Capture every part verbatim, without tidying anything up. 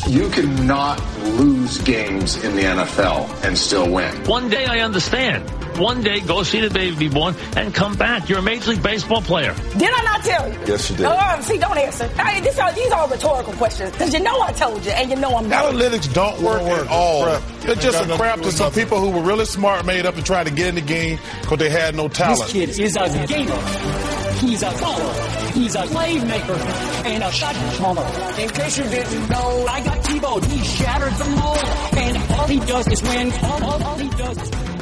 You cannot lose games in the N F L and still win. One day I understand. One day go see the baby be born and come back. You're a Major League Baseball player. Did I not tell you? Yes, you did. Oh, see, don't answer. Hey, this are, these are rhetorical questions because you know I told you and you know I'm not. Analytics don't work at all. It's just a crap to some people who were really smart, made up, and tried to get in the game because they had no talent. This kid is a gamer. He's a baller. He's a playmaker and a shot caller. In case you didn't know, I got T-Bone. He shattered the mold, and all he does is win. All, all, all he does is win.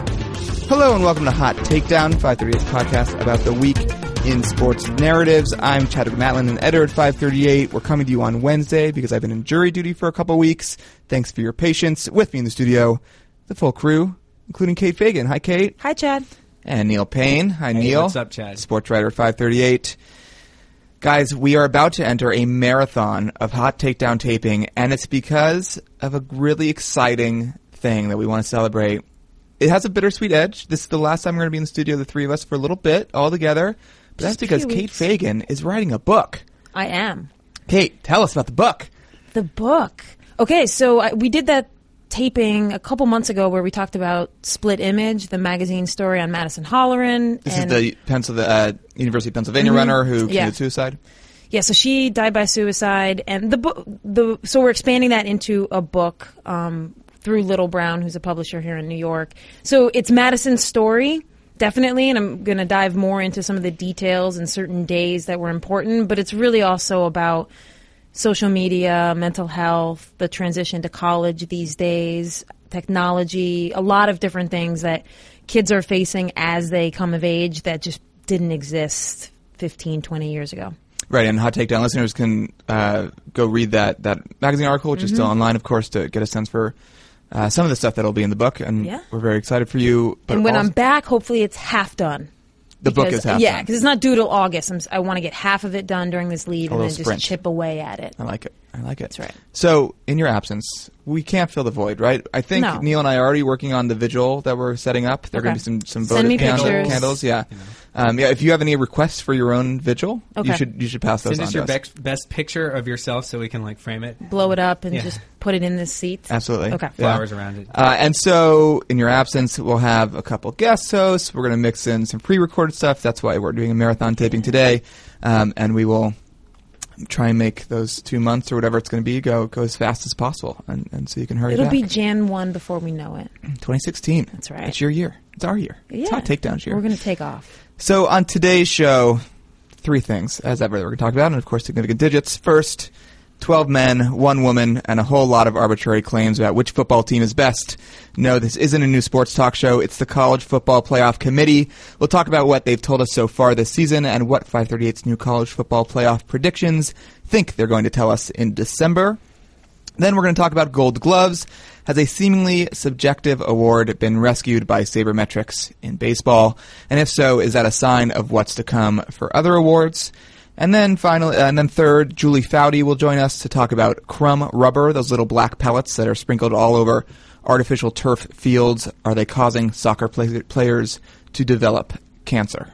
Hello and welcome to Hot Takedown, five thirty-eight's podcast about the week in sports narratives. I'm Chadwick Matlin, an editor at five thirty-eight. We're coming to you on Wednesday because I've been in jury duty for a couple weeks. Thanks for your patience. With me in the studio, the full crew, including Kate Fagan. Hi, Kate. Hi, Chad. And Neil Payne. Hi, hey, Neil. What's up, Chad? Sports writer at five thirty-eight. Guys, we are about to enter a marathon of Hot Takedown taping, and it's because of a really exciting thing that we want to celebrate. It has a bittersweet edge. This is the last time we're going to be in the studio, the three of us, for a little bit, all together. But that's because Kate Fagan is writing a book. I am. Kate, tell us about the book. The book. Okay, so I, we did that taping a couple months ago where we talked about Split Image, the magazine story on Madison Holleran. This and is the Pencil, uh, University of Pennsylvania mm-hmm. runner who committed yeah. suicide. Yeah, so she died by suicide, and the book. The so we're expanding that into a book um, through Little Brown, who's a publisher here in New York. So it's Madison's story, definitely, and I'm going to dive more into some of the details and certain days that were important. But it's really also about social media, mental health, the transition to college these days, technology, a lot of different things that kids are facing as they come of age that just didn't exist fifteen, twenty years ago. Right, and Hot Takedown listeners can uh, go read that, that magazine article, which mm-hmm. is still online, of course, to get a sense for uh, some of the stuff that'll be in the book. And yeah. we're very excited for you. But and when also, I'm back, hopefully it's half done. The because, book is half yeah, done. Yeah, because it's not due till August. I'm, I want to get half of it done during this leave a and then sprint. just chip away at it. I like it. I like it. That's right. So, in your absence, we can't fill the void, right? I think no. Neil and I are already working on the vigil that we're setting up. There are okay. going to be some, some Send me candle, pictures. candles. Yeah. You know. Um, yeah. If you have any requests for your own vigil, okay. you should you should pass those Send on us to your us. Best, best picture of yourself so we can like frame it. Blow it up and yeah. just put it in the seats. Absolutely. Okay. Flowers yeah. around it. Uh, and so, in your absence, we'll have a couple guest hosts. We're going to mix in some pre-recorded stuff. That's why we're doing a marathon taping today. Um, and we will try and make those two months or whatever it's going to be go go as fast as possible. And, and so you can hurry It'll back. be January first before we know it. twenty sixteen. That's right. It's your year. It's our year. Yeah. It's Hot Takedown's year. We're going to take off. So on today's show, three things, as ever, that we're going to talk about, and of course significant digits. First, twelve men, one woman, and a whole lot of arbitrary claims about which football team is best. No, this isn't a new sports talk show. It's the College Football Playoff Committee. We'll talk about what they've told us so far this season and what five thirty-eight's new college football playoff predictions think they're going to tell us in December. Then we're going to talk about Gold Gloves. Has a seemingly subjective award been rescued by sabermetrics in baseball? And if so, is that a sign of what's to come for other awards? And then finally, uh, and then third, Julie Foudy will join us to talk about crumb rubber, those little black pellets that are sprinkled all over artificial turf fields. Are they causing soccer play- players to develop cancer?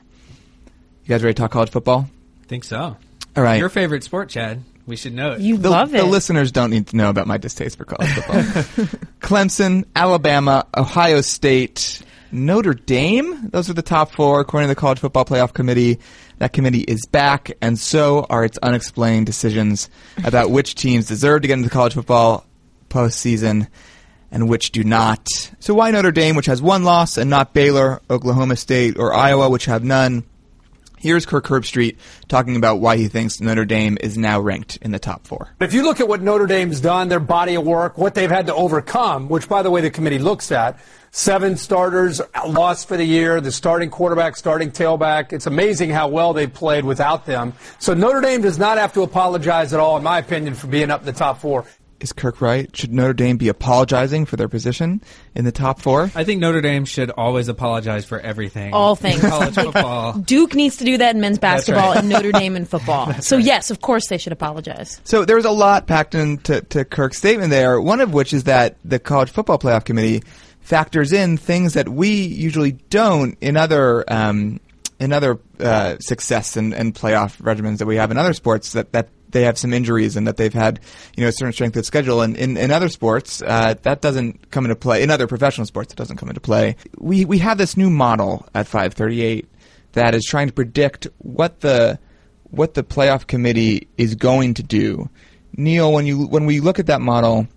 You guys ready to talk college football? I think so. All right. Your favorite sport, Chad. We should know it. You the, love it. The listeners don't need to know about my distaste for college football. Clemson, Alabama, Ohio State, Notre Dame. Those are the top four, according to the College Football Playoff Committee. That committee is back, and so are its unexplained decisions about which teams deserve to get into the college football postseason and which do not. So why Notre Dame, which has one loss, and not Baylor, Oklahoma State, or Iowa, which have none? Here's Kirk Herbstreit talking about why he thinks Notre Dame is now ranked in the top four. If you look at what Notre Dame's done, their body of work, what they've had to overcome, which, by the way, the committee looks at, seven starters lost for the year, the starting quarterback, starting tailback. It's amazing how well they played without them. So Notre Dame does not have to apologize at all, in my opinion, for being up in the top four. Is Kirk right? Should Notre Dame be apologizing for their position in the top four? I think Notre Dame should always apologize for everything. All things. College football. Duke needs to do that in men's basketball right. and Notre Dame in football. That's so, right. yes, of course they should apologize. So there was a lot packed into to Kirk's statement there, one of which is that the College Football Playoff Committee factors in things that we usually don't in other um, in other uh, success and, and playoff regimens that we have in other sports that, that they have some injuries and that they've had, you know, a certain strength of schedule. And in, in other sports, uh, that doesn't come into play. In other professional sports, it doesn't come into play. We we have this new model at five thirty-eight that is trying to predict what the what the playoff committee is going to do. Neil, when you when we look at that model,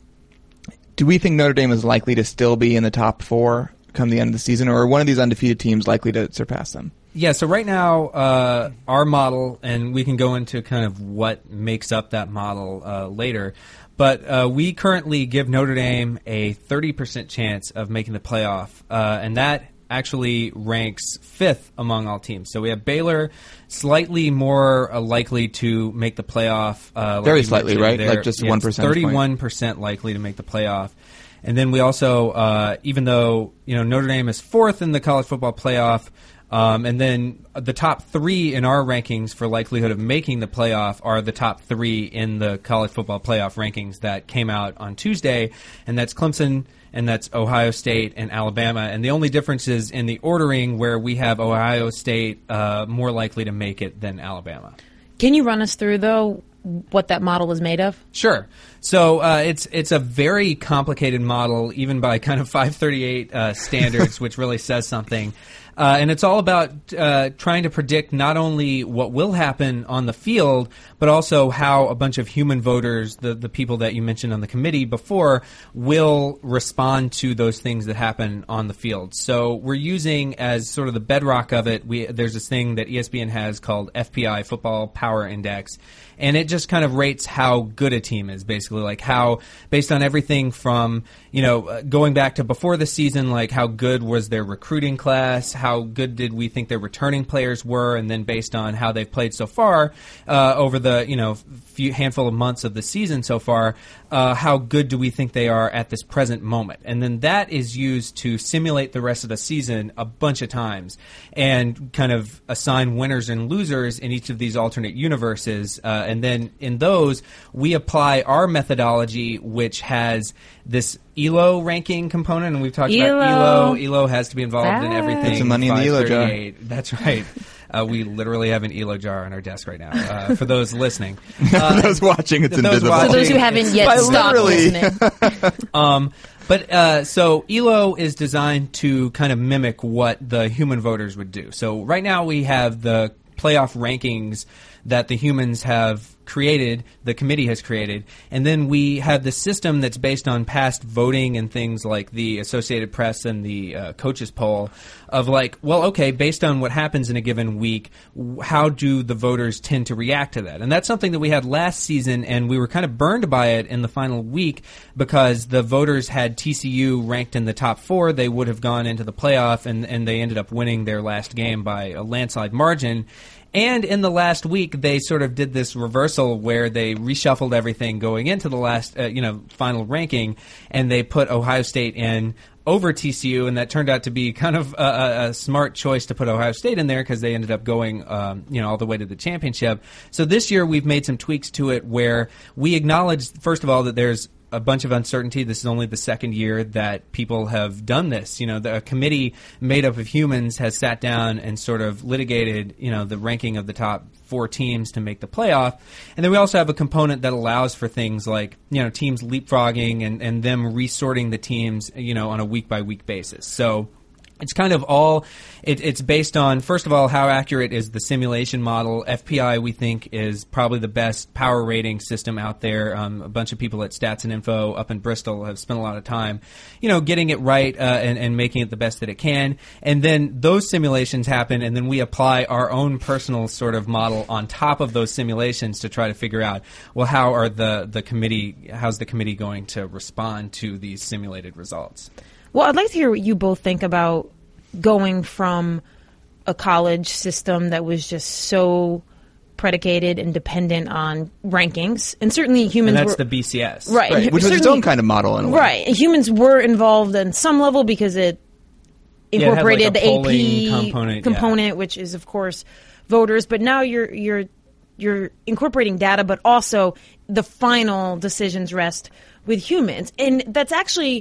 do we think Notre Dame is likely to still be in the top four come the end of the season, or are one of these undefeated teams likely to surpass them? Yeah, so right now, uh, our model, and we can go into kind of what makes up that model uh, later, but uh, we currently give Notre Dame a thirty percent chance of making the playoff, uh, and that actually ranks fifth among all teams. So we have Baylor slightly more uh, likely to make the playoff. Uh, Very like slightly, right? Like just yeah, one percent. thirty-one percent likely to make the playoff. And then we also, uh, even though you know Notre Dame is fourth in the college football playoff, um, and then the top three in our rankings for likelihood of making the playoff are the top three in the college football playoff rankings that came out on Tuesday, and that's Clemson, and that's Ohio State and Alabama. And the only difference is in the ordering, where we have Ohio State uh, more likely to make it than Alabama. Can you run us through, though, what that model is made of? Sure. So uh, it's it's a very complicated model, even by kind of five thirty-eight uh, standards, which really says something. Uh, and it's all about uh, trying to predict not only what will happen on the field, but also how a bunch of human voters, the, the people that you mentioned on the committee before, will respond to those things that happen on the field. So we're using as sort of the bedrock of it, we, there's this thing that E S P N has called F P I, Football Power Index. And it just kind of rates how good a team is, basically, like how, based on everything from, you know, going back to before the season, like how good was their recruiting class, how good did we think their returning players were, and then based on how they've played so far uh, over the, you know, few handful of months of the season so far, uh, how good do we think they are at this present moment? And then that is used to simulate the rest of the season a bunch of times and kind of assign winners and losers in each of these alternate universes. Uh, and then in those, we apply our methodology, which has this E L O ranking component, and we've talked E L O. about E L O. E L O has to be involved Right. in everything. Put some money in the E L O jar. five thirty-eight. That's right. Uh, we literally have an E L O jar on our desk right now. Uh, for those listening, uh, For those watching, it's those invisible. watching, For those who haven't yet By stopped literally. listening. um, but uh, so E L O is designed to kind of mimic what the human voters would do. So right now we have the playoff rankings that the humans have created, the committee has created, and then we have the system that's based on past voting and things like the Associated Press and the uh, coaches poll of like, well, okay, based on what happens in a given week, w- how do the voters tend to react to that? And that's something that we had last season, and we were kind of burned by it in the final week because the voters had T C U ranked in the top four. They would have gone into the playoff, and, and they ended up winning their last game by a landslide margin. And in the last week, they sort of did this reversal where they reshuffled everything going into the last, uh, you know, final ranking, and they put Ohio State in over T C U, and that turned out to be kind of a, a, a smart choice to put Ohio State in there because they ended up going, um, you know, all the way to the championship. So this year, we've made some tweaks to it where we acknowledge, first of all, that there's a bunch of uncertainty. This is only the second year that people have done this. You know, the a committee made up of humans has sat down and sort of litigated, you know, the ranking of the top four teams to make the playoff. And then we also have a component that allows for things like, you know, teams leapfrogging and, and them resorting the teams, you know, on a week-by-week basis. So it's kind of all, it, it's based on, first of all, how accurate is the simulation model. F P I, we think, is probably the best power rating system out there. Um, a bunch of people at Stats and Info up in Bristol have spent a lot of time, you know, getting it right uh, and, and making it the best that it can. And then those simulations happen, and then we apply our own personal sort of model on top of those simulations to try to figure out, well, how are the, the committee, how's the committee going to respond to these simulated results? Well, I'd like to hear what you both think about going from a college system that was just so predicated and dependent on rankings, and certainly humans and that's were, the B C S. right, Right, which was its own kind of model in a way. Right, humans were involved on some level because it Yeah, it had, like, incorporated a the A polling P component, component yeah. which is of course voters. But now you're you're you're incorporating data, but also the final decisions rest with humans, and that's actually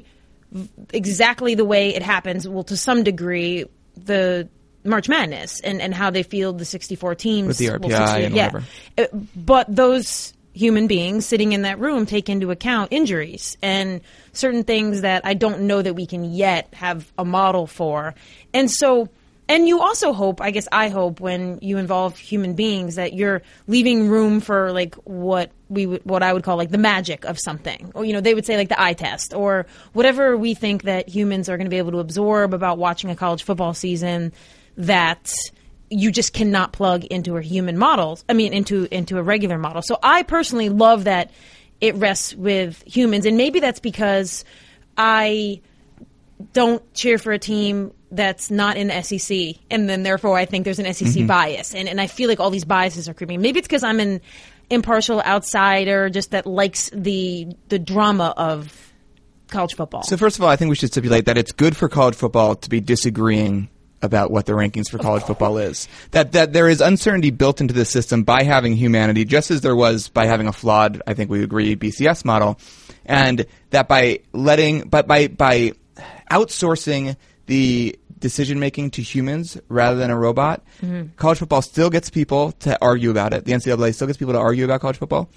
exactly the way it happens. Well, to some degree, the March Madness and, and how they field the sixty-four teams With the R P I well, sixty, and yeah. whatever. Uh, But those human beings sitting in that room take into account injuries and certain things that I don't know that we can yet have a model for. And so, and you also hope, I guess I hope, when you involve human beings that you're leaving room for like what we would, what I would call like the magic of something. Or, you know, they would say like the eye test or whatever we think that humans are going to be able to absorb about watching a college football season that you just cannot plug into a human model. I mean, into into a regular model. So I personally love that it rests with humans, and maybe that's because I don't cheer for a team that's not in the S E C, and then therefore I think there's an S E C mm-hmm. bias, and and I feel like all these biases are creeping. Maybe it's because I'm an impartial outsider, just that likes the the drama of college football. So first of all, I think we should stipulate that it's good for college football to be disagreeing about what the rankings for college football is. That that there is uncertainty built into the system by having humanity, just as there was by having a flawed, I think we agree, B C S model, and that by letting, but by by outsourcing the decision making to humans rather than a robot, mm-hmm. college football still gets people to argue about it. The N C double A still gets people to argue about college football,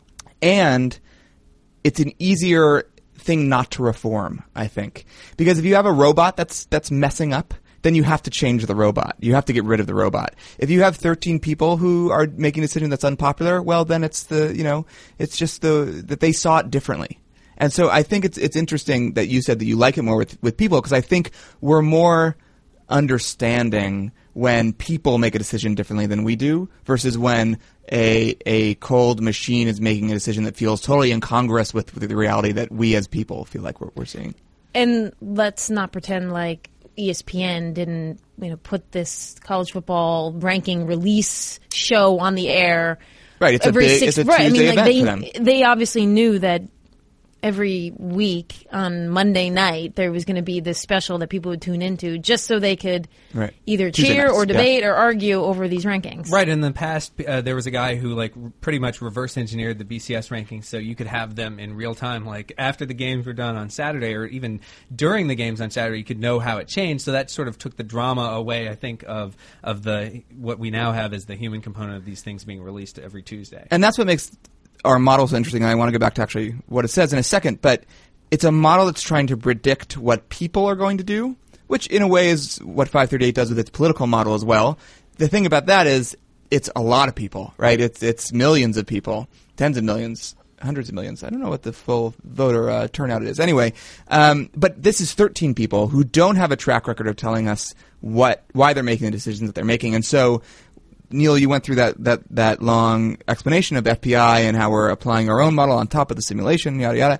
and it's an easier thing not to reform, I think, because if you have a robot that's that's messing up, then you have to change the robot. You have to get rid of the robot. If you have thirteen people who are making a decision that's unpopular, well, then it's the, you know, it's just the, that they saw it differently. And so I think it's, it's interesting that you said that you like it more with, with people, because I think we're more understanding when people make a decision differently than we do versus when a, a cold machine is making a decision that feels totally incongruous with, with the reality that we as people feel like we're, we're seeing. And let's not pretend like E S P N didn't, you know, put this college football ranking release show on the air. Right, it's every a big, six, it's a right. Tuesday I mean, like event they, for them. They obviously knew that every week on Monday night there was going to be this special that people would tune into just so they could right. either Tuesday cheer nights, or debate yeah. or argue over these rankings. Right. In the past, uh, there was a guy who like pretty much reverse engineered the B C S rankings so you could have them in real time. Like after the games were done on Saturday or even during the games on Saturday, you could know how it changed. So that sort of took the drama away, I think, of of the what we now have as the human component of these things being released every Tuesday. And that's what makes our model so interesting. And I want to go back to actually what it says in a second, but it's a model that's trying to predict what people are going to do, which in a way is what five thirty-eight does with its political model as well. The thing about that is it's a lot of people, right? It's it's millions of people, tens of millions, hundreds of millions. I don't know what the full voter uh, turnout is. Anyway, um, but this is thirteen people who don't have a track record of telling us what why they're making the decisions that they're making. And so, Neil, you went through that, that, that long explanation of F P I and how we're applying our own model on top of the simulation, yada, yada.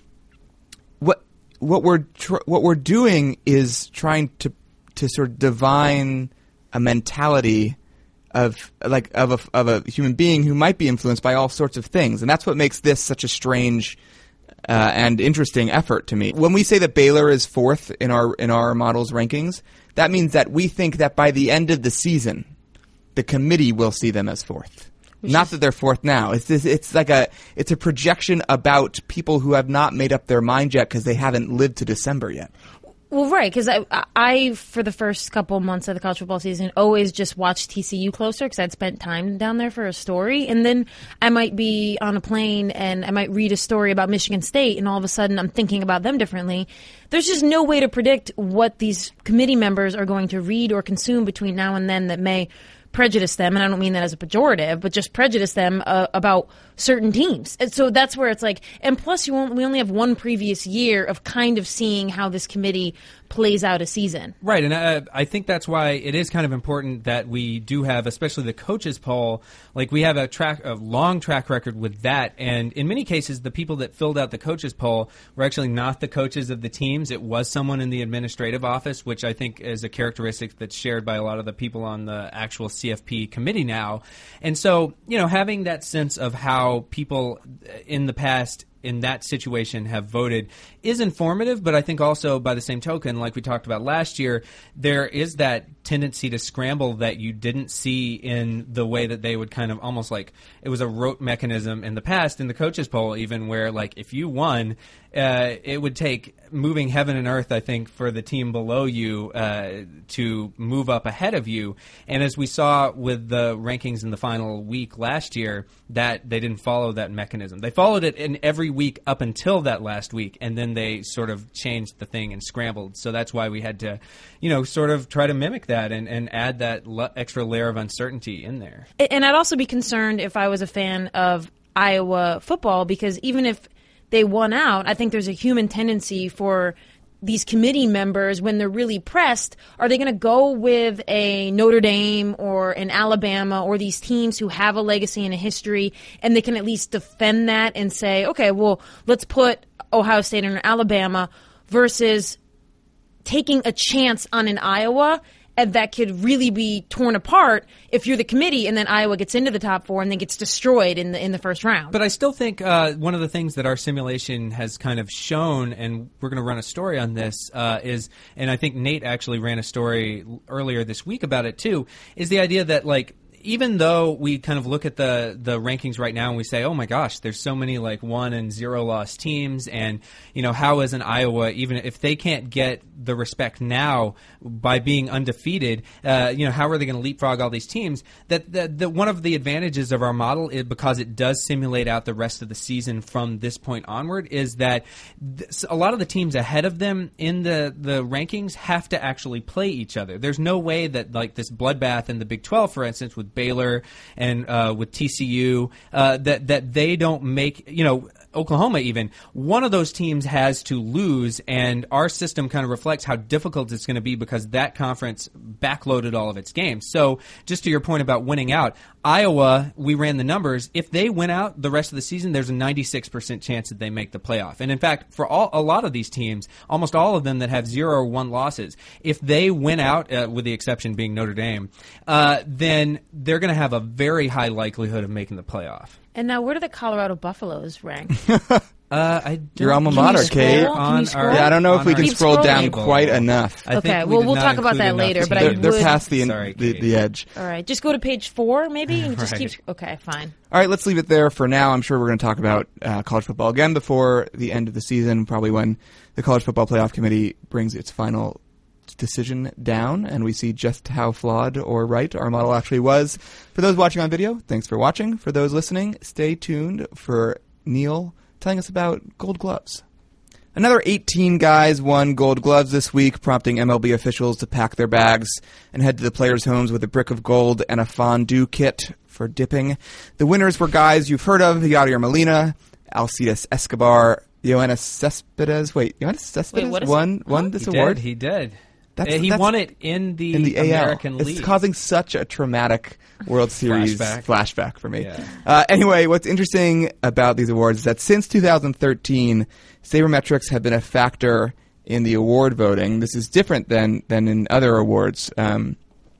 What what we're tr- what we're doing is trying to to sort of divine a mentality of like of a, of a human being who might be influenced by all sorts of things, and that's what makes this such a strange uh, and interesting effort to me. When we say that Baylor is fourth in our in our model's rankings, that means that we think that by the end of the season, the committee will see them as fourth. Which not that they're fourth now. It's this, it's like a it's a projection about people who have not made up their mind yet because they haven't lived to December yet. Well, right, because I, I, for the first couple months of the college football season, always just watched T C U closer because I'd spent time down there for a story. And then I might be on a plane and I might read a story about Michigan State, and all of a sudden I'm thinking about them differently. There's just no way to predict what these committee members are going to read or consume between now and then that may prejudice them, and I don't mean that as a pejorative, but just prejudice them uh, about certain teams. And so that's where it's like, and plus you won't, we only have one previous year of kind of seeing how this committee plays out a season. Right, and I, I think that's why it is kind of important that we do have, especially the coaches poll, like we have a track, a long track record with that, and in many cases the people that filled out the coaches poll were actually not the coaches of the teams. It was someone in the administrative office, which I think is a characteristic that's shared by a lot of the people on the actual C F P committee now. And so, you know, having that sense of how people in the past in that situation have voted is informative, but I think also by the same token, like we talked about last year, there is that tendency to scramble that you didn't see in the way that they would kind of almost like it was a rote mechanism in the past in the coaches poll, even where like if you won, uh, it would take moving heaven and earth, I think, for the team below you uh, to move up ahead of you. And as we saw with the rankings in the final week last year, that they didn't follow that mechanism. They followed it in every week up until that last week, and then they sort of changed the thing and scrambled. So that's why we had to, you know, sort of try to mimic that and, and add that le- extra layer of uncertainty in there. And I'd also be concerned if I was a fan of Iowa football, because even if they won out, I think there's a human tendency for these committee members, when they're really pressed, are they going to go with a Notre Dame or an Alabama or these teams who have a legacy and a history, and they can at least defend that and say, okay, well, let's put Ohio State and Alabama versus taking a chance on an Iowa, and that could really be torn apart if you're the committee, and then Iowa gets into the top four and then gets destroyed in the in the first round. But I still think uh, one of the things that our simulation has kind of shown, and we're going to run a story on this, uh, is, and I think Nate actually ran a story earlier this week about it too, is the idea that like, even though we kind of look at the, the rankings right now and we say, oh my gosh, there's so many like one and zero loss teams, and you know, how is an Iowa, even if they can't get the respect now by being undefeated, uh, you know, how are they going to leapfrog all these teams? That, that, that one of the advantages of our model is, because it does simulate out the rest of the season from this point onward, is that this, a lot of the teams ahead of them in the, the rankings have to actually play each other. There's no way that like this bloodbath in the Big twelve, for instance, with Baylor and uh, with T C U, uh, that that they don't make, you know, Oklahoma even, one of those teams has to lose, and our system kind of reflects how difficult it's going to be because that conference backloaded all of its games. So just to your point about winning out, Iowa, we ran the numbers. If they win out the rest of the season, there's a ninety-six percent chance that they make the playoff. And in fact, for all, a lot of these teams, almost all of them that have zero or one losses, if they win out, uh, with the exception being Notre Dame, uh, then they're going to have a very high likelihood of making the playoff. And now, where do the Colorado Buffaloes rank? Uh, I Your alma mater, Kate. Yeah, I don't know if we can scroll down quite enough. Okay, well, we'll talk about that later. But they're, I would, they're past the, Sorry, the the edge. All right, just go to page four, maybe, and just Right. keep. Okay, fine. All right, let's leave it there for now. I'm sure we're going to talk about uh, college football again before the end of the season, probably when the College Football Playoff Committee brings its final decision down and we see just how flawed or right our model actually was. For those watching on video, thanks for watching. For those listening, stay tuned for Neil telling us about Gold Gloves. Another eighteen guys won Gold Gloves this week, prompting M L B officials to pack their bags and head to the players' homes with a brick of gold and a fondue kit for dipping. The winners were guys you've heard of: Yadier Molina, Alcides Escobar, Yoenis Cespedes. Wait, Yoenis Cespedes Wait, won won this he award? Did, he did. That's, he that's, won it in the, in the American A L. League. It's causing such a traumatic World Series Flashback. flashback for me. Yeah. Uh, anyway, what's interesting about these awards is that since two thousand thirteen, sabermetrics have been a factor in the award voting. This is different than, than in other awards. Um,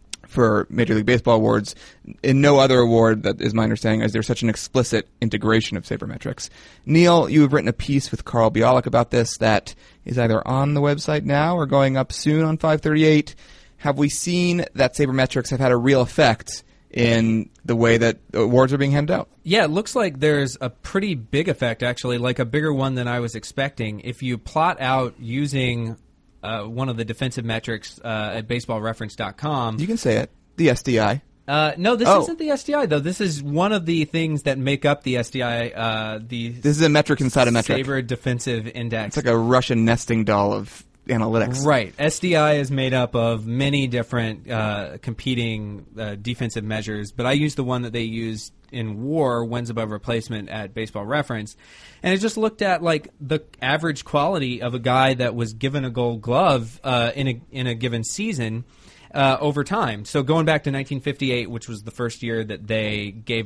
for Major League Baseball awards, in no other award, that is my understanding, is there such an explicit integration of sabermetrics. Neil, you have written a piece with Carl Bialik about this that is either on the website now or going up soon on five thirty-eight. Have we seen that sabermetrics have had a real effect in the way that awards are being handed out? Yeah, it looks like there's a pretty big effect, actually, like a bigger one than I was expecting. If you plot out using Uh, one of the defensive metrics uh, at baseball reference dot com. You can say it. The S D I. Uh, no, this oh. isn't the S D I, though. This is one of the things that make up the S D I. Uh, the This is a metric inside a metric. Saber Defensive Index. It's like a Russian nesting doll of analytics. Right. S D I is made up of many different uh, competing uh, defensive measures, but I use the one that they use in WAR, wins above replacement, at Baseball Reference, and it just looked at like the average quality of a guy that was given a Gold Glove uh, in a in a given season uh, over time. So going back to nineteen fifty-eight, which was the first year that they gave out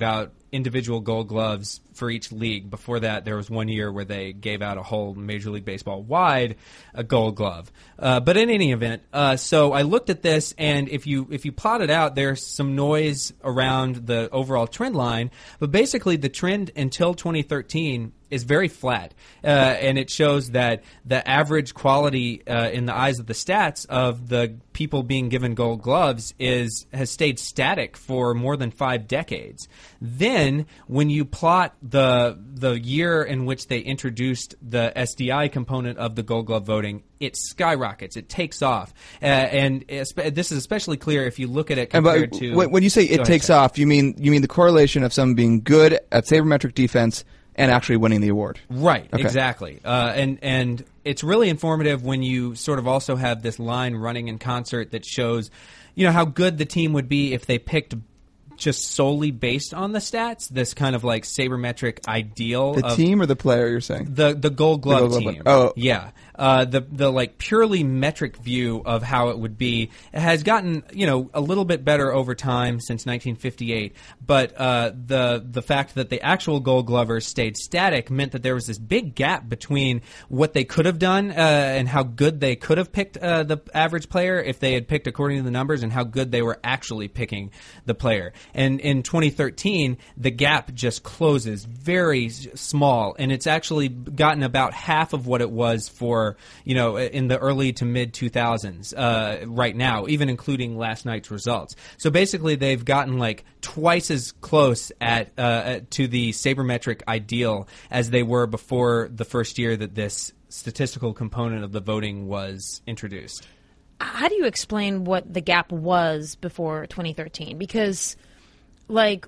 individual Gold Gloves for each league. Before that, there was one year where they gave out a whole Major League Baseball wide a Gold Glove. Uh, but in any event, uh, so I looked at this, and if you if you plot it out, there's some noise around the overall trend line. But basically, the trend until twenty thirteen is very flat, uh, and it shows that the average quality uh, in the eyes of the stats of the people being given Gold Gloves is has stayed static for more than five decades. Then, when you plot the the year in which they introduced the S D I component of the Gold Glove voting, it skyrockets. It takes off, uh, and espe- this is especially clear if you look at it compared but, to. When you say it takes ahead, off, you mean you mean the correlation of someone being good at sabermetric defense and actually winning the award. Right, okay. exactly. Uh, and and it's really informative when you sort of also have this line running in concert that shows, you know, how good the team would be if they picked just solely based on the stats, this kind of like sabermetric ideal. The of team or the player, you're saying? The the Gold Glove, the Gold team. Glove. Oh. Yeah. Uh, the the like purely metric view of how it would be has gotten, you know, a little bit better over time since nineteen fifty-eight. But uh, the the fact that the actual Gold Glovers stayed static meant that there was this big gap between what they could have done uh, and how good they could have picked uh, the average player if they had picked according to the numbers, and how good they were actually picking the player. And in twenty thirteen, the gap just closes very small, and it's actually gotten about half of what it was for, you know, in the early to mid two thousands uh, right now, even including last night's results. So basically, they've gotten like twice as close at uh, to the sabermetric ideal as they were before the first year that this statistical component of the voting was introduced. How do you explain what the gap was before twenty thirteen? Because, like,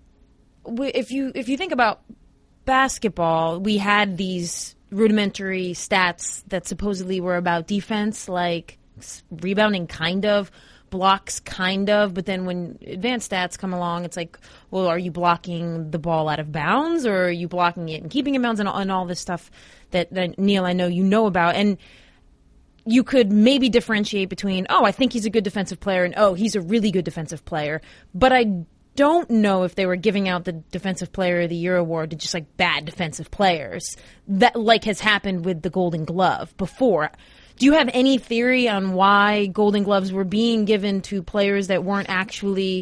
if you if you think about basketball, we had these rudimentary stats that supposedly were about defense, like rebounding, kind of, blocks, kind of. But then when advanced stats come along, it's like, well, are you blocking the ball out of bounds, or are you blocking it and keeping it in bounds, and, and all this stuff that, that, Neil, I know you know about. And you could maybe differentiate between, oh, I think he's a good defensive player, and oh, he's a really good defensive player. But I don't know if they were giving out the Defensive Player of the Year award to just like bad defensive players, that like has happened with the Golden Glove before. Do you have any theory on why Golden Gloves were being given to players that weren't actually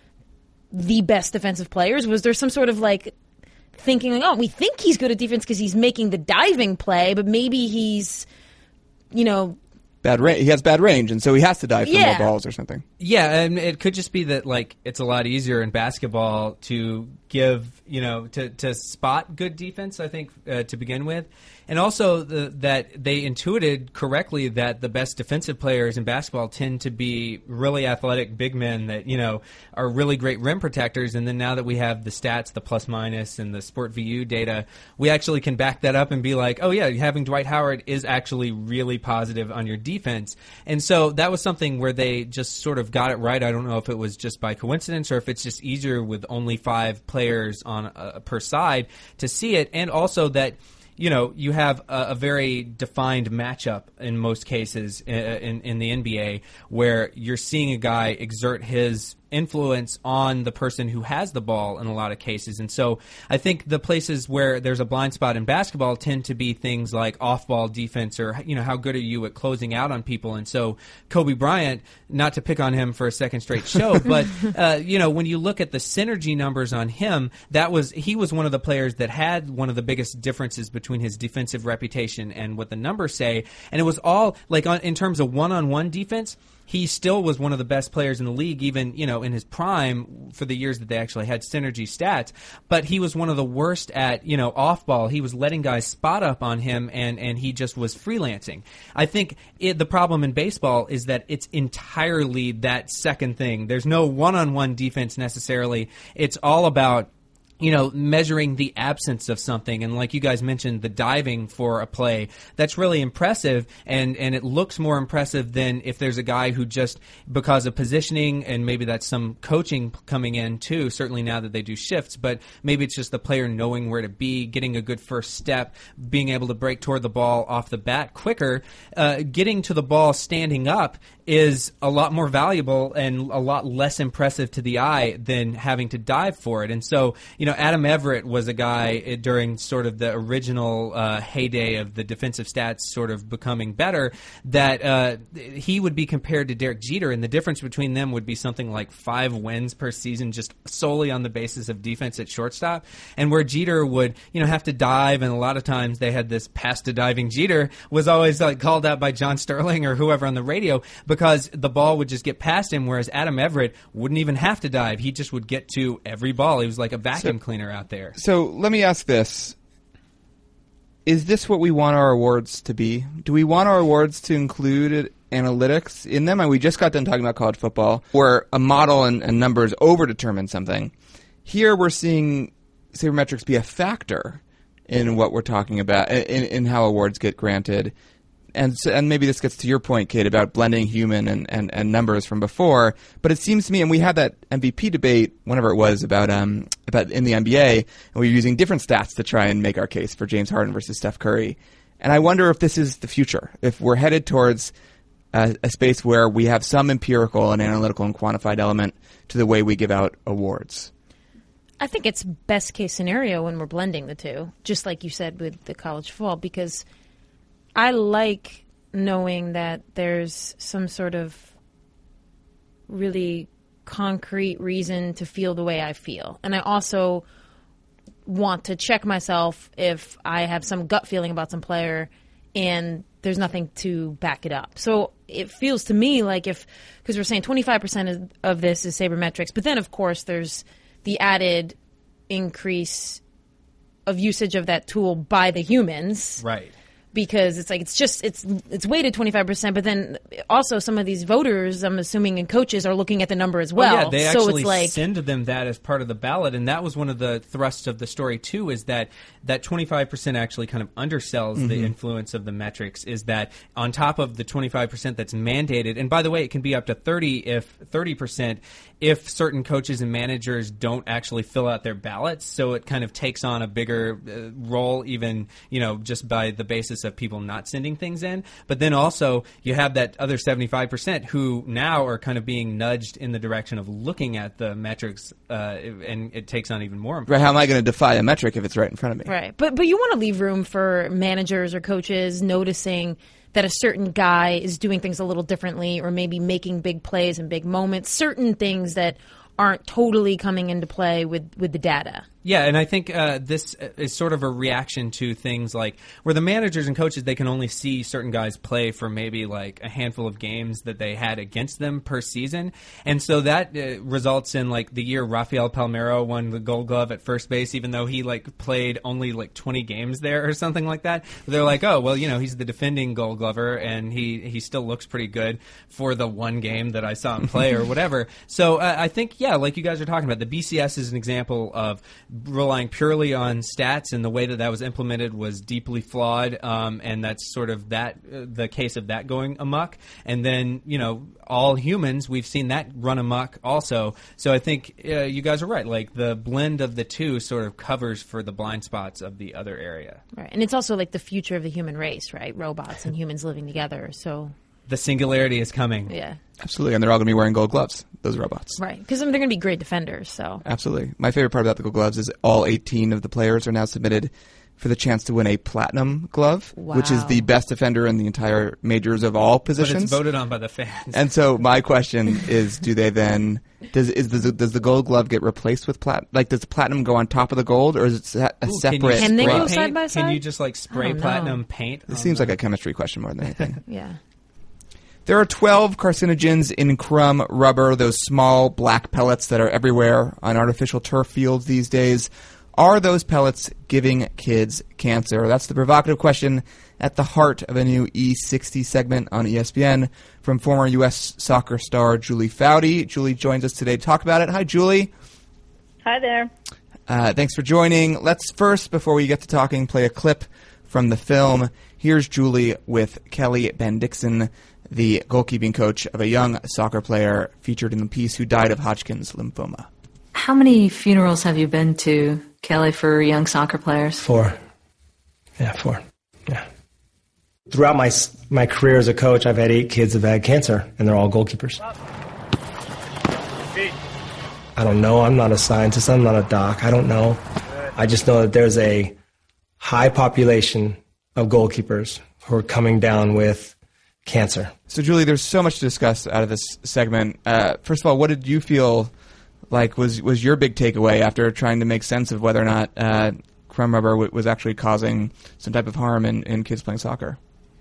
the best defensive players? Was there some sort of like thinking like, oh, we think he's good at defense because he's making the diving play, but maybe he's, you know, bad range. He has bad range, and so he has to dive for yeah. more balls or something. Yeah, and it could just be that like it's a lot easier in basketball to give, you know, to, to spot good defense, I think, uh, to begin with. And also the, that they intuited correctly that the best defensive players in basketball tend to be really athletic big men that, you know, are really great rim protectors. And then now that we have the stats, the plus minus, and the Sport V U data, we actually can back that up and be like, oh yeah, having Dwight Howard is actually really positive on your defense. And so that was something where they just sort of got it right. I don't know if it was just by coincidence or if it's just easier with only five players on uh, per side to see it. And also that, you know, you have a, a very defined matchup in most cases in, in, in the N B A where you're seeing a guy exert his influence on the person who has the ball in a lot of cases. And so I think the places where there's a blind spot in basketball tend to be things like off-ball defense or, you know, how good are you at closing out on people. And so Kobe Bryant, not to pick on him for a second straight show, but, uh, you know, when you look at the synergy numbers on him, that was he was one of the players that had one of the biggest differences between his defensive reputation and what the numbers say. And it was all, like, on, in terms of one-on-one defense, he still was one of the best players in the league, even, you know, in his prime for the years that they actually had synergy stats. But he was one of the worst at, you know, off ball. He was letting guys spot up on him, and, and he just was freelancing. I think it, the problem in baseball is that it's entirely that second thing. There's no one-on-one defense necessarily. It's all about, you know, measuring the absence of something. And like you guys mentioned, the diving for a play, that's really impressive, and, and it looks more impressive than if there's a guy who just, because of positioning, and maybe that's some coaching coming in too, certainly now that they do shifts, but maybe it's just the player knowing where to be, getting a good first step, being able to break toward the ball off the bat quicker. Uh, getting to the ball standing up is a lot more valuable and a lot less impressive to the eye than having to dive for it. And so, you you know, Adam Everett was a guy uh, during sort of the original uh, heyday of the defensive stats sort of becoming better, that uh, he would be compared to Derek Jeter, and the difference between them would be something like five wins per season just solely on the basis of defense at shortstop. And where Jeter would, you know, have to dive, and a lot of times they had this pass to diving Jeter was always like called out by John Sterling or whoever on the radio because the ball would just get past him, whereas Adam Everett wouldn't even have to dive. He just would get to every ball. He was like a vacuum so, cleaner out there. So let me ask this. Is this what we want our awards to be? Do we want our awards to include analytics in them? And we just got done talking about college football, where a model and, and numbers over-determine something. Here we're seeing sabermetrics be a factor in what we're talking about, in, in how awards get granted. And so, and maybe this gets to your point, Kate, about blending human and, and, and numbers from before. But it seems to me, and we had that M V P debate, whenever it was, about um about in the N B A, and we were using different stats to try and make our case for James Harden versus Steph Curry. And I wonder if this is the future, if we're headed towards a, a space where we have some empirical and analytical and quantified element to the way we give out awards. I think it's best case scenario when we're blending the two, just like you said with the college football, because I like knowing that there's some sort of really concrete reason to feel the way I feel. And I also want to check myself if I have some gut feeling about some player and there's nothing to back it up. So it feels to me like if, because we're saying twenty-five percent of, of this is sabermetrics, but then of course there's the added increase of usage of that tool by the humans. Right. Because it's like it's just it's it's weighted twenty-five percent, but then also some of these voters, I'm assuming, and coaches are looking at the number as well. well yeah, they so actually it's like, send them that as part of the ballot, and that was one of the thrusts of the story too. Is that that twenty-five percent actually kind of undersells mm-hmm. the influence of the metrics? Is that on top of the twenty-five percent that's mandated, and by the way, it can be up to thirty if thirty percent if certain coaches and managers don't actually fill out their ballots. So it kind of takes on a bigger uh, role, even you know just by the basis of people not sending things in. But then also you have that other seventy-five percent who now are kind of being nudged in the direction of looking at the metrics, uh, and it takes on even more. Right? How am I going to defy a metric if it's right in front of me? Right. But but you want to leave room for managers or coaches noticing that a certain guy is doing things a little differently, or maybe making big plays and big moments, certain things that aren't totally coming into play with, with the data. Yeah, and I think uh, this is sort of a reaction to things like where the managers and coaches, they can only see certain guys play for maybe like a handful of games that they had against them per season. And so that uh, results in like the year Rafael Palmeiro won the Gold Glove at first base, even though he like played only like twenty games there or something like that. They're like, oh, well, you know, he's the defending Gold Glover and he, he still looks pretty good for the one game that I saw him play or whatever. So uh, I think, yeah, like you guys are talking about, the B C S is an example of relying purely on stats, and the way that that was implemented was deeply flawed, um, and that's sort of that uh, the case of that going amok. And then, you know, all humans, we've seen that run amok also. So I think uh, you guys are right. Like the blend of the two sort of covers for the blind spots of the other area. Right, and it's also like the future of the human race, right? Robots and humans living together. So the singularity is coming. Yeah. Absolutely, and they're all going to be wearing gold gloves, those robots. Right, because I mean, they're going to be great defenders. So absolutely. My favorite part about the gold gloves is all eighteen of the players are now submitted for the chance to win a platinum glove, wow. which is the best defender in the entire majors of all positions. But it's voted on by the fans. And so my question is, do they then does is does, does the gold glove get replaced with plat? Like, does the platinum go on top of the gold, or is it a Ooh, separate? Can, they go paint? side by side? Can you just like spray platinum paint? It seems the... like a chemistry question more than anything. Yeah. There are twelve carcinogens in crumb rubber, those small black pellets that are everywhere on artificial turf fields these days. Are those pellets giving kids cancer? That's the provocative question at the heart of a new E sixty segment on E S P N from former U S soccer star Julie Foudy. Julie joins us today to talk about it. Hi, Julie. Hi there. Uh, thanks for joining. Let's first, before we get to talking, play a clip from the film. Here's Julie with Kelly Bendixson, the goalkeeping coach of a young soccer player featured in the piece who died of Hodgkin's lymphoma. How many funerals have you been to, Kelly, for young soccer players? Four. Yeah, four. Yeah. Throughout my my career as a coach, I've had eight kids that have had cancer, and they're all goalkeepers. I don't know. I'm not a scientist. I'm not a doc. I don't know. I just know that there's a high population of goalkeepers who are coming down with cancer. So, Julie, there's so much to discuss out of this segment. Uh, first of all, what did you feel like was, was your big takeaway after trying to make sense of whether or not uh, crumb rubber w- was actually causing some type of harm in, in kids playing soccer?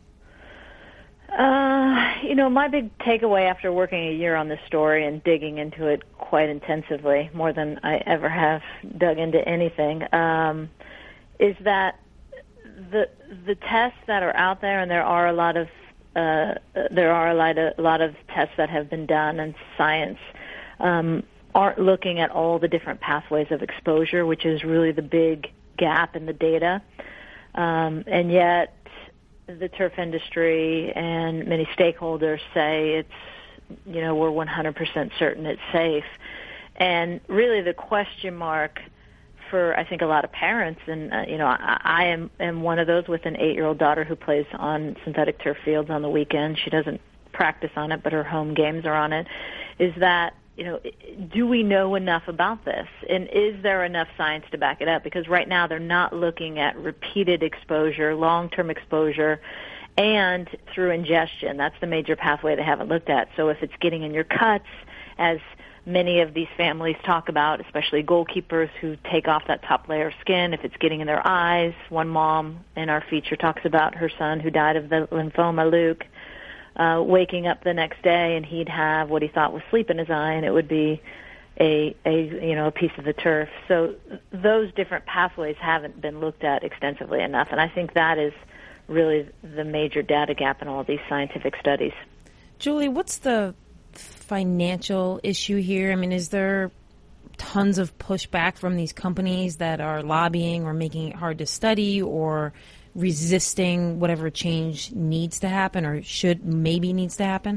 Uh, you know, my big takeaway after working a year on this story and digging into it quite intensively, more than I ever have dug into anything, um, is that the the tests that are out there, and there are a lot of uh, there are a lot of, a lot of tests that have been done, and science um, aren't looking at all the different pathways of exposure, which is really the big gap in the data, um, and yet the turf industry and many stakeholders say it's, you know, we're one hundred percent certain it's safe. And really the question mark for, I think, a lot of parents, and, uh, you know, I, I am, am one of those with an eight-year-old daughter who plays on synthetic turf fields on the weekend. She doesn't practice on it, but her home games are on it, is that, you know, do we know enough about this? And is there enough science to back it up? Because right now they're not looking at repeated exposure, long-term exposure, and through ingestion. That's the major pathway they haven't looked at. So if it's getting in your cuts, as many of these families talk about, especially goalkeepers who take off that top layer of skin, if it's getting in their eyes. One mom in our feature talks about her son who died of the lymphoma, Luke, Uh, waking up the next day and he'd have what he thought was sleep in his eye, and it would be a, a you know a piece of the turf. So those different pathways haven't been looked at extensively enough, and I think that is really the major data gap in all of these scientific studies. Julie, what's the financial issue here? I mean, is there tons of pushback from these companies that are lobbying or making it hard to study or resisting whatever change needs to happen or should maybe needs to happen?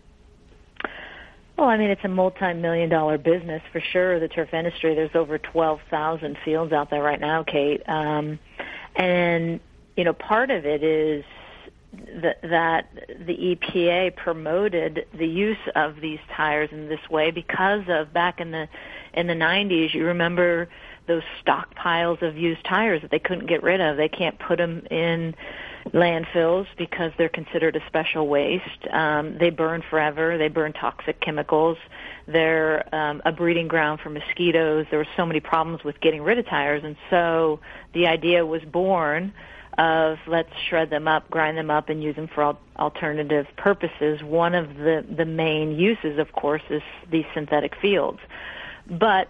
Well, I mean, it's a multi-million dollar business for sure, the turf industry. There's over twelve thousand fields out there right now, Kate. Um, and, you know, part of it is th- that the E P A promoted the use of these tires in this way because of back in the in the nineties, you remember those stockpiles of used tires that they couldn't get rid of. They can't put them in landfills because they're considered a special waste. Um, they burn forever. They burn toxic chemicals. They're um, a breeding ground for mosquitoes. There were so many problems with getting rid of tires, and so the idea was born of let's shred them up, grind them up, and use them for al- alternative purposes. One of the, the main uses, of course, is these synthetic fields. But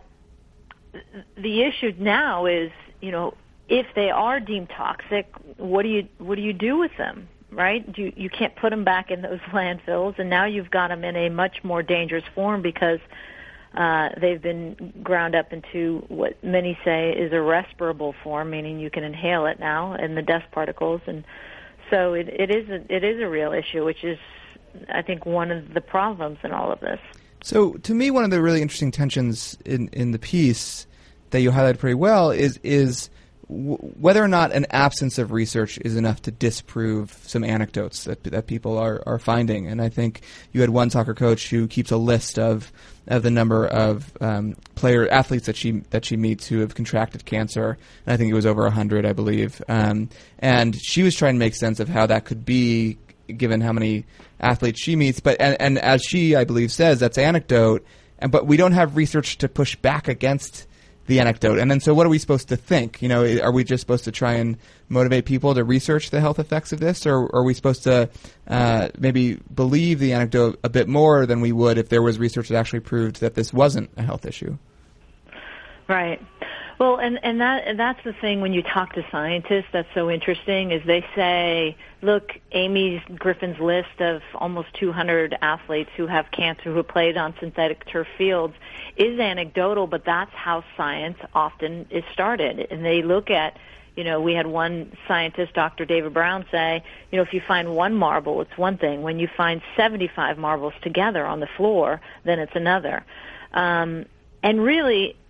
the issue now is, you know, if they are deemed toxic, what do you what do you do with them, right? Do you, you can't put them back in those landfills, and now you've got them in a much more dangerous form because uh, they've been ground up into what many say is a respirable form, meaning you can inhale it now, and the dust particles, and so it, it is a, it is a real issue, which is, I think, one of the problems in all of this. So, to me, one of the really interesting tensions in, in the piece that you highlighted pretty well is is w- whether or not an absence of research is enough to disprove some anecdotes that that people are, are finding. And I think you had one soccer coach who keeps a list of of the number of um, player athletes that she that she meets who have contracted cancer. And I think it was over a hundred, I believe. Um, and she was trying to make sense of how that could be, given how many athletes she meets. But and, and as she, I believe, says, that's anecdote, and but we don't have research to push back against the anecdote. And then so what are we supposed to think? You know, are we just supposed to try and motivate people to research the health effects of this, or, or are we supposed to uh, maybe believe the anecdote a bit more than we would if there was research that actually proved that this wasn't a health issue? Right. Well, and, and that and that's the thing when you talk to scientists that's so interesting is they say, look, Amy Griffin's list of almost two hundred athletes who have cancer who have played on synthetic turf fields is anecdotal, but that's how science often is started. And they look at, you know, we had one scientist, Doctor David Brown, say, you know, if you find one marble, it's one thing. When you find seventy-five marbles together on the floor, then it's another. Um, and really,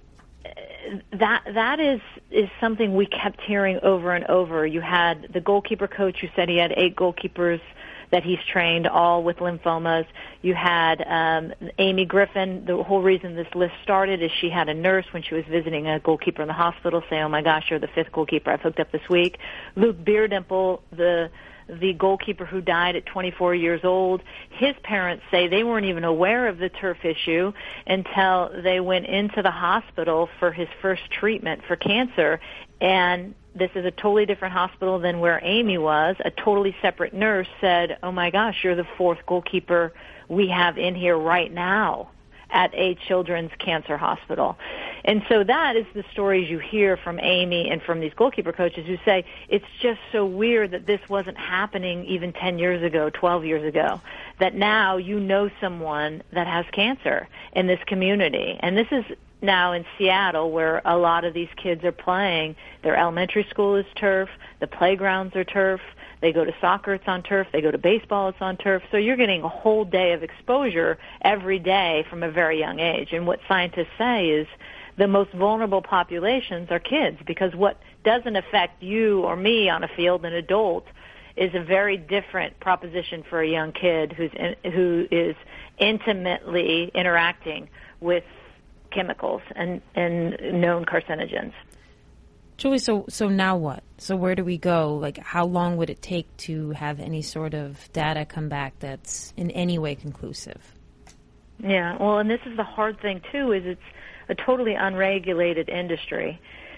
that that is is something we kept hearing over and over. You had the goalkeeper coach who said he had eight goalkeepers that he's trained, all with lymphomas. You had um, Amy Griffin. The whole reason this list started is she had a nurse when she was visiting a goalkeeper in the hospital say, "Oh my gosh, you're the fifth goalkeeper I've hooked up this week." Luke Beardimple, the the goalkeeper who died at twenty-four years old, his parents say they weren't even aware of the turf issue until they went into the hospital for his first treatment for cancer. And this is a totally different hospital than where Amy was. A totally separate nurse said, "Oh my gosh, you're the fourth goalkeeper we have in here right now at a children's cancer hospital." And so that is the stories you hear from Amy and from these goalkeeper coaches who say it's just so weird that this wasn't happening even ten years ago, twelve years ago, that now you know someone that has cancer in this community. And this is now in Seattle where a lot of these kids are playing. Their elementary school is turf, the playgrounds are turf, they go to soccer, it's on turf, they go to baseball, it's on turf. So you're getting a whole day of exposure every day from a very young age. And what scientists say is the most vulnerable populations are kids, because what doesn't affect you or me on a field, an adult, is a very different proposition for a young kid who's in, who is intimately interacting with chemicals and, and known carcinogens. Julie, so so now what? So where do we go? Like, how long would it take to have any sort of data come back that's in any way conclusive? Yeah, well, and this is the hard thing, too, is it's a totally unregulated industry.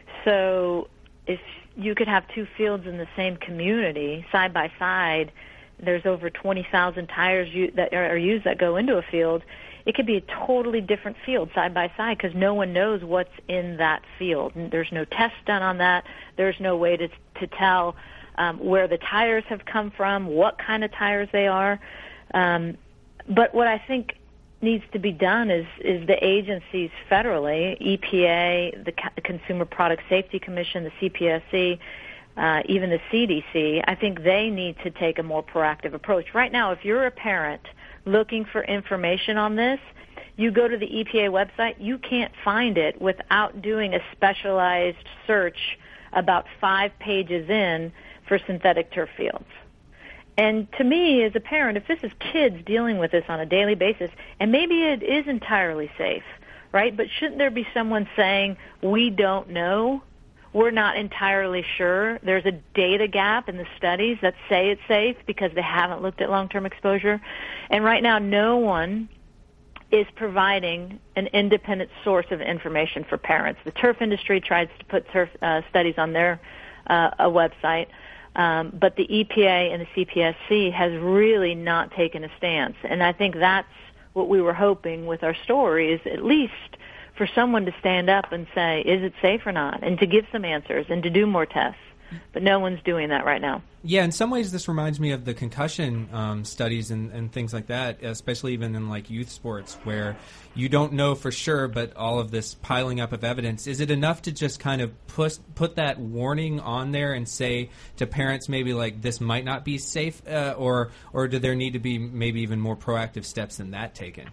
So if you could have two fields in the same community, side by side, there's over twenty thousand tires u- that are used that go into a field, it could be a totally different field side by side because no one knows what's in that field. And there's no test done on that. There's no way to to tell um, where the tires have come from, what kind of tires they are. Um, but what I think needs to be done is is the agencies federally, E P A, the Consumer Product Safety Commission, the C P S C, uh, even the C D C, I think they need to take a more proactive approach. Right now, if you're a parent looking for information on this, you go to the E P A website, you can't find it without doing a specialized search about five pages in for synthetic turf fields. And to me, as a parent, if this is kids dealing with this on a daily basis, and maybe it is entirely safe, right? But shouldn't there be someone saying, we don't know, we're not entirely sure, there's a data gap in the studies that say it's safe because they haven't looked at long-term exposure? And right now, no one is providing an independent source of information for parents. The turf industry tries to put turf uh, studies on their uh, a website. Um, but the E P A and the C P S C has really not taken a stance. And I think that's what we were hoping with our story, is at least for someone to stand up and say, is it safe or not, and to give some answers and to do more tests. But no one's doing that right now. Yeah, in some ways this reminds me of the concussion um, studies and, and things like that, especially even in like youth sports where you don't know for sure, but all of this piling up of evidence. Is it enough to just kind of put, put that warning on there and say to parents maybe like this might not be safe, uh, or or do there need to be maybe even more proactive steps than that taken?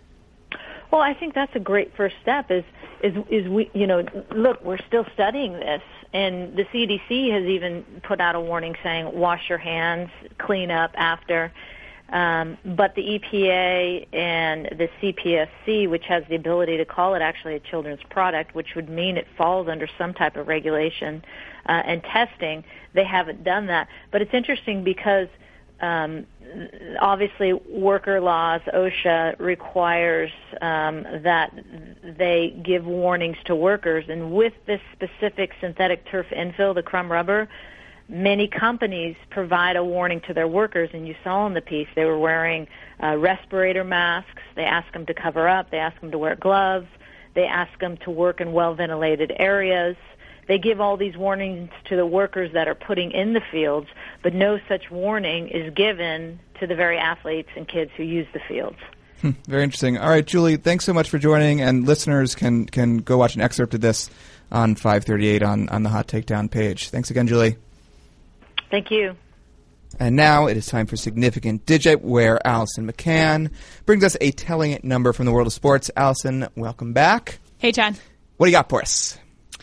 Well, I think that's a great first step is, is, is we, you know, look, we're still studying this, and the C D C has even put out a warning saying wash your hands, clean up after. Um, but the E P A and the C P S C, which has the ability to call it actually a children's product, which would mean it falls under some type of regulation uh, and testing, they haven't done that. But it's interesting because Um, obviously, worker laws, OSHA requires um, that they give warnings to workers. And with this specific synthetic turf infill, the crumb rubber, many companies provide a warning to their workers. And you saw in the piece they were wearing uh, respirator masks. They ask them to cover up. They ask them to wear gloves. They ask them to work in well-ventilated areas. They give all these warnings to the workers that are putting in the fields, but no such warning is given to the very athletes and kids who use the fields. Hmm, very interesting. All right, Julie, thanks so much for joining, and listeners can, can go watch an excerpt of this on five thirty-eight on, on the Hot Takedown page. Thanks again, Julie. Thank you. And now it is time for Significant Digit, where Allison McCann brings us a telling number from the world of sports. Allison, welcome back. Hey, Chad. What do you got for us?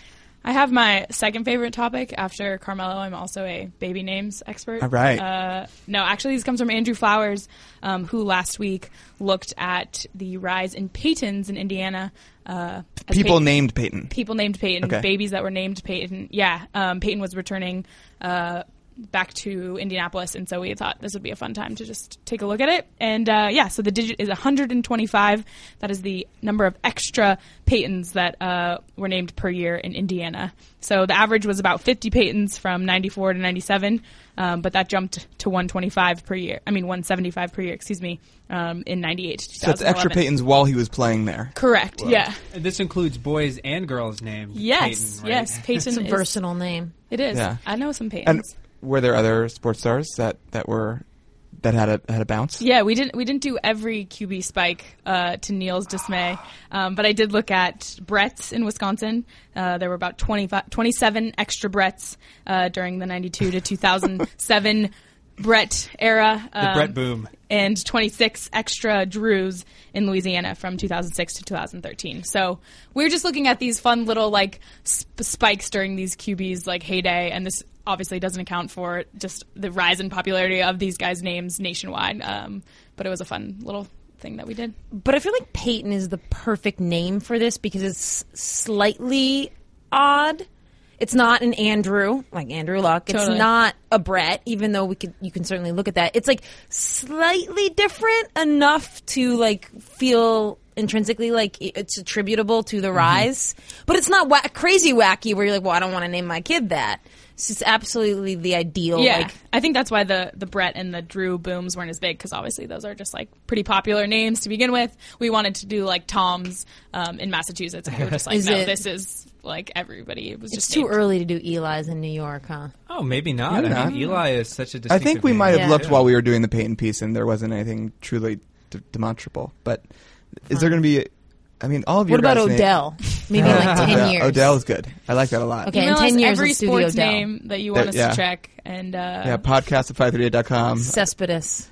I have my second favorite topic after Carmelo. I'm also a baby names expert. All right. Uh, no, actually, this comes from Andrew Flowers, um, who last week looked at the rise in Peytons in Indiana. Uh, as People Peyton, named Peyton. People named Peyton. Okay. Babies that were named Peyton. Yeah, um, Peyton was returning uh, back to Indianapolis, and so we thought this would be a fun time to just take a look at it. And uh, yeah, so the digit is one hundred twenty-five. That is the number of extra Peytons that uh, were named per year in Indiana. So the average was about fifty Peytons from ninety-four to ninety-seven, um, but that jumped to one twenty-five per year. I mean, one seventy-five per year, excuse me, um, in ninety-eight to So it's extra Peytons while he was playing there. Correct, wow. Yeah. And this includes boys and girls named Yes, Peyton, right? yes. Peyton It's a is versatile name. It is. Yeah. I know some Peytons. And were there other sports stars that, that were that had a had a bounce? Yeah, we didn't we didn't do every Q B spike uh, to Neil's dismay, um, but I did look at Brett's in Wisconsin. Uh, there were about twenty-five, twenty-seven extra Brett's uh, during the ninety-two to two thousand seven Brett era. Um, the Brett boom. And twenty-six extra Drews in Louisiana from two thousand six to two thousand thirteen. So we're just looking at these fun little like sp- spikes during these Q Bs like heyday, and this obviously doesn't account for just the rise in popularity of these guys' names nationwide. Um, but it was a fun little thing that we did. But I feel like Peyton is the perfect name for this because it's slightly odd. It's not an Andrew, like Andrew Luck. It's Totally. not a Brett, even though we could you can certainly look at that. It's like slightly different enough to like feel intrinsically like it's attributable to the rise, but it's not wa- crazy wacky where you're like, well, I don't want to name my kid that. It's just absolutely the ideal. Yeah, like, I think that's why the, the Brett and the Drew booms weren't as big, because obviously those are just like pretty popular names to begin with. We wanted to do like Tom's um, in Massachusetts, and we were just like, Is no, it- this is like everybody. It was it's just too named. early to do Eli's in New York, huh? Oh, maybe not. Maybe I not. mean, Eli is such a I distinctive think we name. might have Yeah. looked Yeah. while we were doing the Peyton piece, and there wasn't anything truly d- demonstrable. But is there going to be? I mean, all of your What about guys' name- Odell? Maybe in like ten Odell, years. Odell is good. I like that a lot. Okay, in Email ten us years, every let's do the sports Odell. name that you want That- us yeah. to check, and uh, Yeah, podcast at five thirty-eight dot com. Cespedes.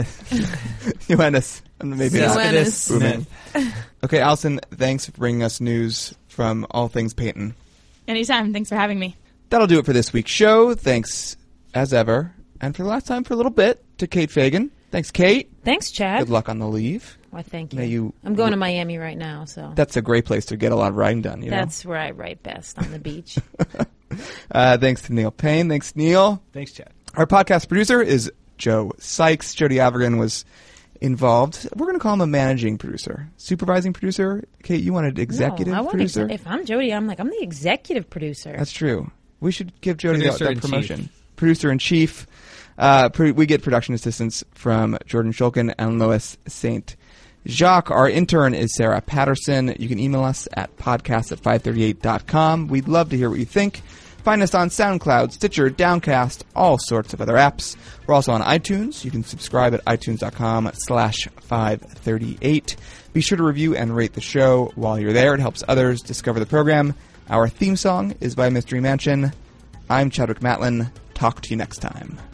Johannes. Maybe not. Johannes. Booming. Okay, Allison, thanks for bringing us news from all things Peyton. anytime. Thanks for having me. That'll do it for this week's show. Thanks, as ever, and for the last time for a little bit, to Kate Fagan. Thanks, Kate. Thanks, Chad. Good luck on the leave. Why, thank you. May you I'm going to Miami right now, so That's a great place to get a lot of writing done. You know? that's where I write best, on the beach. Uh, thanks to Neil Payne. Thanks, Neil. Thanks, Chad. Our podcast producer is Joe Sykes. Jody Avergan was involved. We're going to call him a managing producer. Supervising producer. Kate, you wanted executive no, I want producer? exe- if I'm Jody, I'm like, I'm the executive producer. That's true. We should give Jody that, Producer that in promotion. chief. Producer in chief. Uh, pre- we get production assistance from Jordan Shulkin and Lois Saint Jacques. Our intern is Sarah Patterson. You can email us at podcast at five thirty-eight dot com. We'd love to hear what you think. Find us on SoundCloud, Stitcher, Downcast, all sorts of other apps. We're also on iTunes. You can subscribe at itunes dot com slash five thirty-eight. Be sure to review and rate the show while you're there. It helps others discover the program. Our theme song is by Mystery Mansion. I'm Chadwick Matlin. Talk to you next time.